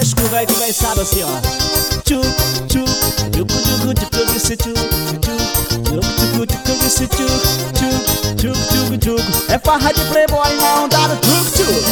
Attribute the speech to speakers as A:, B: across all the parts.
A: Deixa que o velho sabe assim, ó. Tchuc, tchuc, tchuc, tchuc, tchuc, eu disse tchuc, tchuc, tchuc, tchuc, tchuc, eu disse tchuc, tchuc, tchuc, tchuc, tchuc. É farra de playboy na onda do tchuc, tchuc.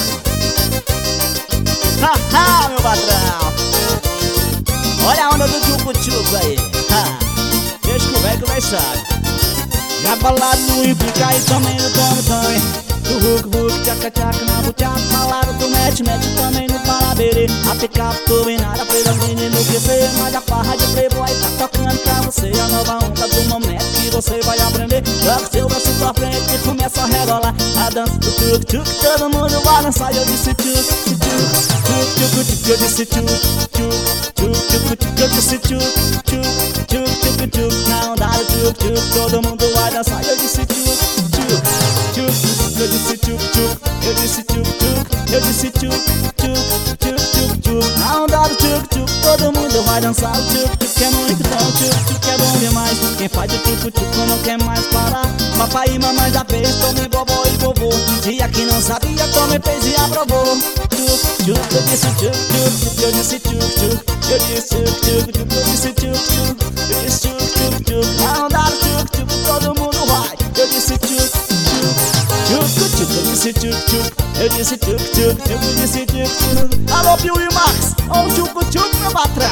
A: Haha, meu patrão. Olha a onda do tchuc, tchuc aí. Deixa que o velho sabe. Já balado no implica e também no tome. Do Hulk, tchaca, tchaca, na buchaca. Falaram do mete, também no Paraberê. A picape turbinada fez as meninas que fez. Mas a farra de playboy tá tocando pra você. A nova onda do momento que você vai aprender. Joga seu braço pra frente e começa a rebolar. A dança do tchuc, tchuc, todo mundo vai dançar. E eu disse tchuc, tchuc, tchuc, tchuc, tchuc, eu disse tchuc, tchuc, tchuc, tchuc, tchuc, eu disse tchuc, tchuc, tchuc, tchuc, tchuc. Na onda do tchuc, tchuc, todo mundo vai dançar. E eu disse tchuc, tchuc, tchuc. Eu disse tchuc, tchuc, eu disse tchuc, tchuc, eu disse tchuc, tchuc, tchuc, tchuc, tchuc. Na onda do tchuc, tchuc, todo mundo vai dançar. O tchuc, tchuc é muito bom, o tchuc, tchuc é bom demais. Quem faz o tchuc, tchuc não quer mais parar. Papai e mamãe já fez, tome vovó e vovô. Dia que não sabia, tome fez e aprovou. Tchuc, tchuc, eu disse tchuc, tchuc, eu disse tchuc, tchuc, eu disse tchuc, tchuc, tchuc, eu disse tchuc, tchuc, eu disse tchuc, tchuc, tchuc. Na onda do tchuc, tchuc, todo mundo vai. Eu disse tchuc, tchuc, tchuc, eu disse tchuc, tchuc, eu disse tchuc, tchuc, tchuc, eu disse tchuc, tchuc. Alô, Pio e Max, ó o tchuc, tchuc, meu patrão.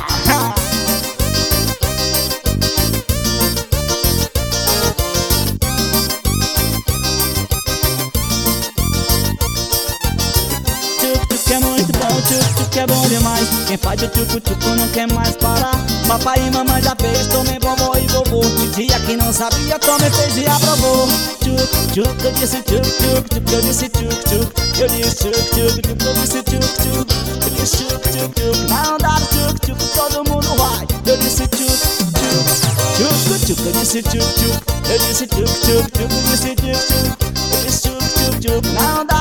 A: É muito bom, o tchuc, tchuc é bom demais. Quem faz o tchuc, tchuc não quer mais parar. Papai e mamãe já fez, tomei vovó e vovô. Dia que não sabia, tomei fez e aprovou. Tchuc, tchuc, eu disse tchuc, tchuc, tchuc, eu disse tchuc, tchuc, eu disse tchuc, tchuc, tchuc, eu disse tchuc, tchuc, eu disse tchuc, tchuc, tchuc. Na onda do tchuc, tchuc, todo mundo vai. Eu disse tchuc, tchuc, tchuc, tchuc, eu disse tchuc, tchuc, eu disse tchuc, tchuc, tchuc, eu disse tchuc, tchuc, eu disse tchuc, tchuc, tchuc. Na onda